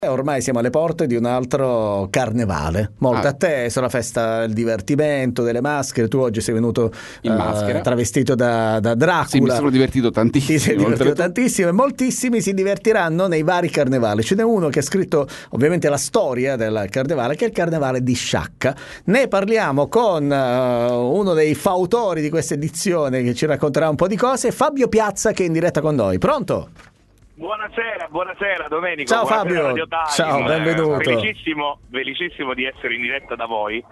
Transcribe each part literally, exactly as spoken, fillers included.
Ormai siamo alle porte di un altro carnevale. Molto Ah. a te, sono la festa del divertimento, delle maschere. Tu oggi sei venuto In eh, maschera. travestito da, da Dracula. Sì, mi sono divertito Ti tantissimo. sei divertito oltretutto. tantissimo e moltissimi si divertiranno nei vari carnevali. Ce n'è uno che ha scritto ovviamente la storia del carnevale, che è il carnevale di Sciacca. Ne parliamo con eh, uno dei fautori di questa edizione che ci racconterà un po' di cose, Fabio Piazza, che è in diretta con noi. Pronto? Buonasera, buonasera Domenico. Ciao buonasera Fabio. Radio Time. Ciao, benvenuto. Eh, felicissimo, felicissimo di essere in diretta da voi.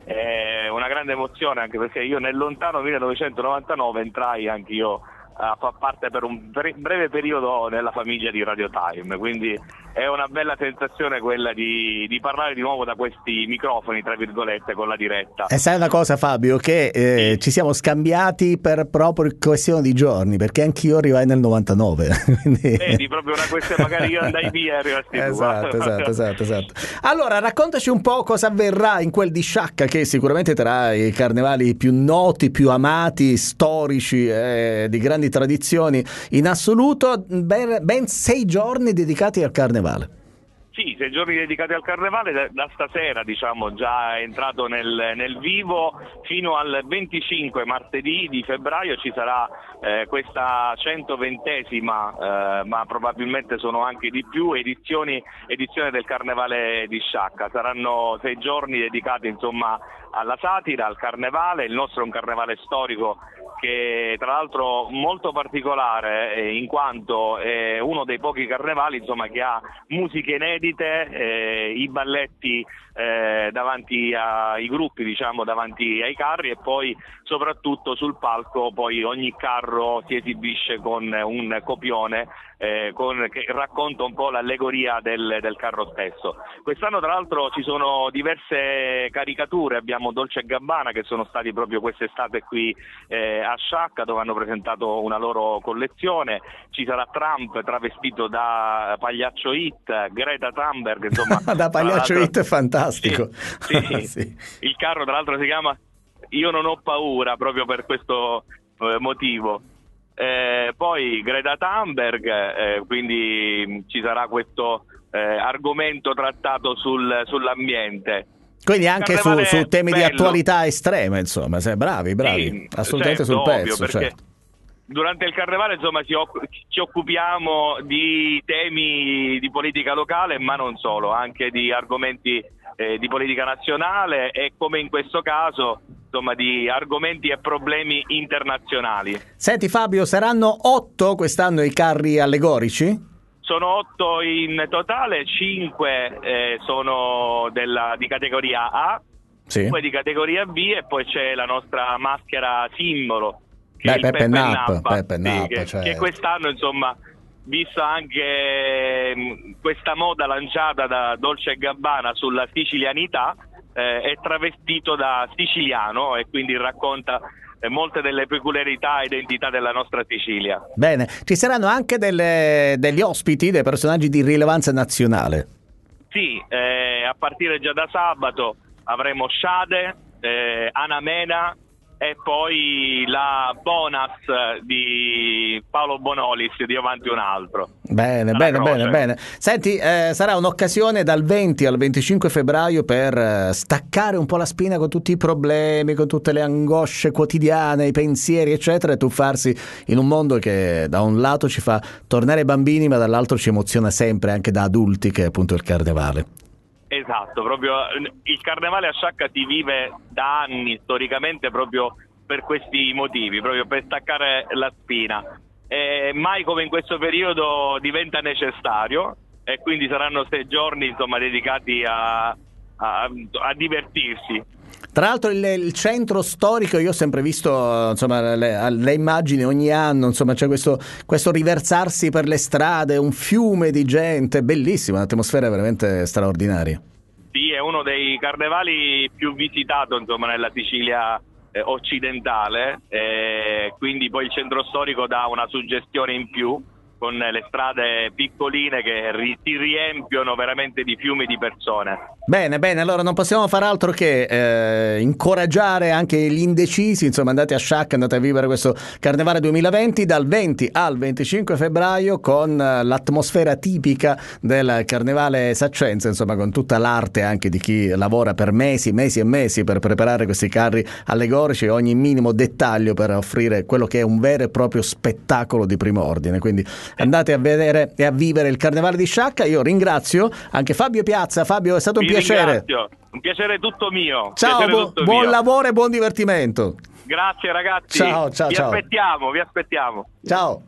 È una grande emozione, anche perché io nel lontano millenovecentonovantanove entrai anche io a far parte per un bre- breve periodo nella famiglia di Radio Time, quindi è una bella sensazione quella di, di parlare di nuovo da questi microfoni, tra virgolette, con la diretta. E sai una cosa, Fabio, che eh, Sì. ci siamo scambiati per proprio questione di giorni, perché anch'io arrivai nel novantanove. Quindi... Vedi, proprio una questione, magari io andai via e arrivasti tu. Esatto, esatto, esatto, esatto. Allora, raccontaci un po' cosa avverrà in quel di Sciacca, che sicuramente tra i carnevali più noti, più amati, storici, eh, di grandi tradizioni in assoluto, ben, ben sei giorni dedicati al carnevale. Sì, sei giorni dedicati al carnevale, da, da stasera diciamo già è entrato nel, nel vivo, fino al venticinque martedì di febbraio ci sarà eh, questa centoventesima, eh, ma probabilmente sono anche di più, edizioni, edizione del carnevale di Sciacca. Saranno sei giorni dedicati insomma alla satira, al carnevale. Il nostro è un carnevale storico che tra l'altro molto particolare eh, in quanto è uno dei pochi carnevali insomma che ha musiche inedite, eh, i balletti eh, davanti ai gruppi, diciamo davanti ai carri, e poi soprattutto sul palco poi ogni carro si esibisce con un copione eh, con, che racconta un po' l'allegoria del, del carro stesso. Quest'anno tra l'altro ci sono diverse caricature, abbiamo Dolce e Gabbana che sono stati proprio quest'estate qui eh, a Sciacca, dove hanno presentato una loro collezione. Ci sarà Trump travestito da Pagliaccio Hit, Greta Thunberg, insomma Da Pagliaccio Hit è fantastico. Sì, sì. Sì. Il carro tra l'altro si chiama Io non ho paura, proprio per questo eh, motivo. Eh, poi Greta Thunberg, eh, quindi ci sarà questo eh, argomento trattato sul, sull'ambiente. Quindi anche su, Carnevale su temi di bello. attualità estrema, insomma, sei bravi, bravi, Sì, assolutamente certo, sul ovvio, pezzo. perché Certo. durante il carnevale insomma ci, occ- ci occupiamo di temi di politica locale, ma non solo, anche di argomenti eh, di politica nazionale e, come in questo caso, insomma, di argomenti e problemi internazionali. Senti Fabio, saranno otto quest'anno i carri allegorici? Sono otto in totale, cinque eh, sono della, di categoria A, Sì. poi di categoria B, e poi c'è la nostra maschera simbolo, che Beh, è il Peppe Peppe Nappa, Nappa, Peppe sì, Nappa, che, certo. che quest'anno insomma, vista anche mh, questa moda lanciata da Dolce e Gabbana sulla sicilianità, eh, è travestito da siciliano e quindi racconta eh, molte delle peculiarità e identità della nostra Sicilia. Bene, ci saranno anche delle- degli ospiti, dei personaggi di rilevanza nazionale. Sì, eh, a partire già da sabato avremo Sciade, eh, Ana Mena e poi la Bonas di Paolo Bonolis di Io Avanti un altro. Bene, Alla bene, croce. bene, bene. Senti, eh, sarà un'occasione dal venti al venticinque febbraio per eh, staccare un po' la spina con tutti i problemi, con tutte le angosce quotidiane, i pensieri, eccetera, e tuffarsi in un mondo che da un lato ci fa tornare bambini, ma dall'altro ci emoziona sempre anche da adulti, che è appunto il carnevale. Esatto, proprio il carnevale a Sciacca si vive da anni storicamente proprio per questi motivi, proprio per staccare la spina. E mai come in questo periodo diventa necessario, e quindi saranno sei giorni insomma dedicati a, a, a divertirsi. Tra l'altro il, il centro storico, io ho sempre visto insomma le, le immagini ogni anno, insomma c'è questo, questo riversarsi per le strade, un fiume di gente, bellissima, un'atmosfera veramente straordinaria. Sì, è uno dei carnevali più visitato insomma nella Sicilia eh, occidentale, eh, quindi poi il centro storico dà una suggestione in più. con le strade piccoline che ri- ti riempiono veramente di fiumi di persone. Bene, bene, allora non possiamo far altro che eh, incoraggiare anche gli indecisi, insomma andate a Sciacca, andate a vivere questo Carnevale duemilaventi dal venti al venticinque febbraio con eh, l'atmosfera tipica del Carnevale saccense, insomma con tutta l'arte anche di chi lavora per mesi, mesi e mesi per preparare questi carri allegorici e ogni minimo dettaglio per offrire quello che è un vero e proprio spettacolo di primo ordine, quindi andate a vedere e a vivere il Carnevale di Sciacca. Io ringrazio anche Fabio Piazza. Fabio, è stato un Vi piacere. ringrazio. Un piacere tutto mio. Ciao, Piacere bu- tutto buon mio. lavoro e buon divertimento. Grazie ragazzi. Ciao, ciao, vi ciao. aspettiamo, vi aspettiamo. Ciao.